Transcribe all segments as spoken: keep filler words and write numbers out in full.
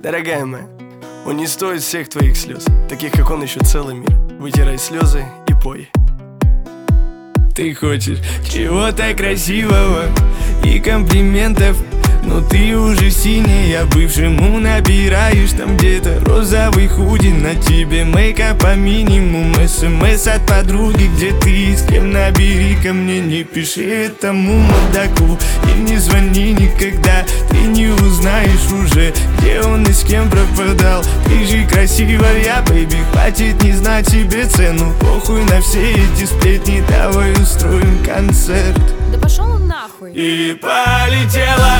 Дорогая моя, он не стоит всех твоих слез, таких как он еще целый мир. Вытирай слезы и пой. Ты хочешь чего-то красивого и комплиментов, но ты уже синяя, бывшему набираешь там где-то розовый худи. На тебе мейкап по минимум, смс от подруги, где ты, с кем, набери ко мне. Не пиши этому мудаку и не звони никогда, ты не узнаешь уже, где он и с кем пропадал. Ты же красивая, бэйби, хватит не знать себе цену. Похуй на все эти сплетни, давай устроим концерт. Да пошел он нахуй. И полетела,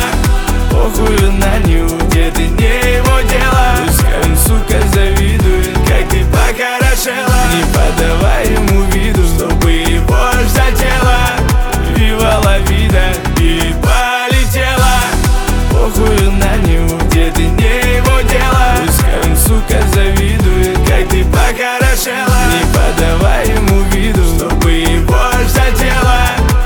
похуй на него, где ты, не его дело. Пускай он, сука, завидует, как ты похорошела. Не подавай ему виду, чтобы его аж задело. Вива ла вида. И полетела, похуй на него, где ты, не его дело. Пускай он, сука, завидует, как ты похорошела. Не подавай ему виду, чтобы его аж задело.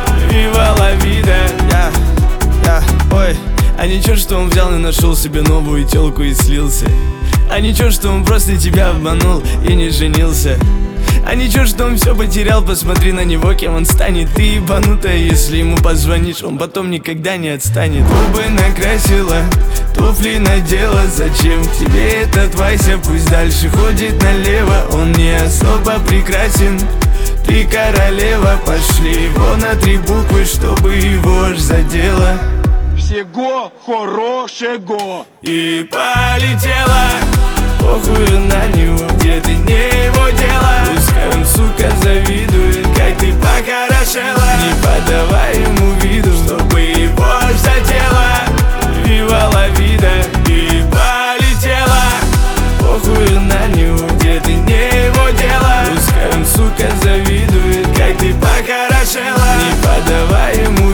Вива ла вида. Я, я, ой. А ничего, что он взял и нашел себе новую телку и слился. А ничего, что он просто тебя обманул и не женился. А ничего, что он все потерял, посмотри на него, кем он станет. Ты ебанутая, если ему позвонишь, он потом никогда не отстанет. Губы накрасила, туфли надела, зачем тебе этот Вася? Пусть дальше ходит налево, он не особо прекрасен. Ты королева, пошли его на три буквы, чтобы его аж задело. Всего хорошего. И полетела, похуй на него, где ты, не его дело. Пускай он, сука, завидует, как ты похорошела. Не подавай ему виду, чтобы его аж задело. Вива ла вида. И полетела, похуй на него, где ты, не его дело. Пускай он, сука, завидует, как ты похорошела. Не подавай ему